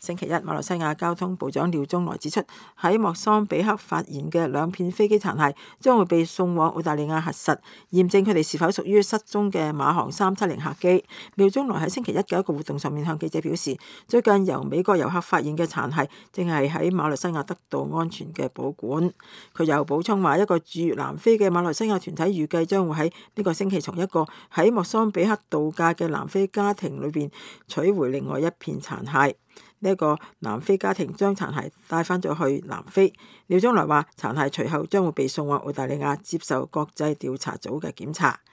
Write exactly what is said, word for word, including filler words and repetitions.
星期一，馬來西亞交通部長廖宗來指出，喺莫桑比克發現嘅兩片飛機殘骸將會被送往澳大利亞核實，驗證佢哋是否屬於失蹤嘅馬航三七零客機。廖宗來喺星期一嘅一個活動上面向記者表示，最近由美國遊客發現嘅殘骸正係喺馬來西亞得到安全嘅保管。佢又補充話，一個駐南非嘅馬來西亞團體預計將會喺呢個星期從一個喺莫桑比克度假嘅南非家庭裏邊取回另外一片殘骸。呢一個南非家庭將殘骸帶返咗去南非。廖宗來話，殘骸隨後將會被送往澳大利亞接受國際調查組嘅檢查。